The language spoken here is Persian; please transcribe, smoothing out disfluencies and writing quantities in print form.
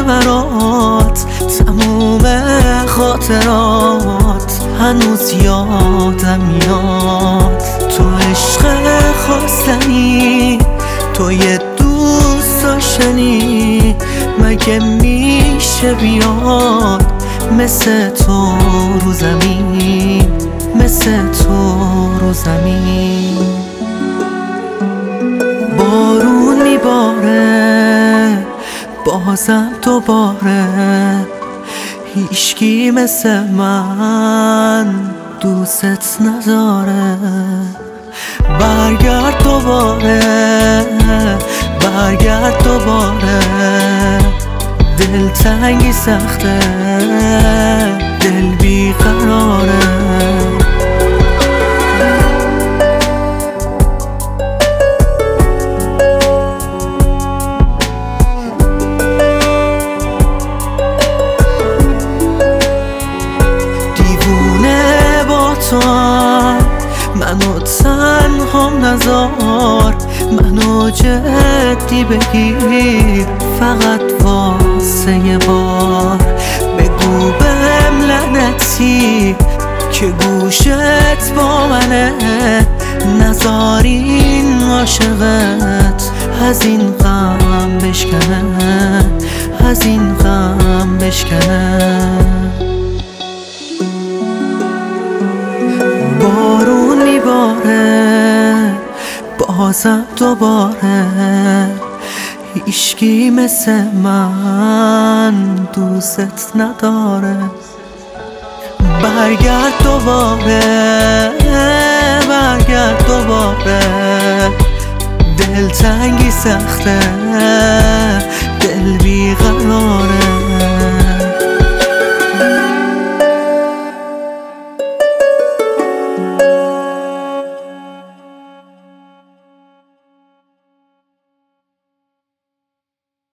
برات تموم خاطرات هنوز یادم میاد. تو عشق خواستنی، تو یه دوست داشتنی، مگه میشه بیاد مثل تو رو زمین، مثل تو رو زمین. بارون میباره بازم دوباره، هیچکی مثل من دوست نداره. برگرد دوباره، برگرد دوباره، دلتنگی سخته، دل بیقراره. دیوونه با تو منو تنهام نذار، منو جدی بگیر فقط واسه یه بار. بگو بهم لعنتی که گوشت با منه، نذار این عاشقت از این غم بشکنه، از این غم بشکنه. بارون میباره بازم دوباره، هیچکی مثل من دوست نداره. برگرد دوباره، برگرد دوباره، دلتنگی سخته، دل بیقراره.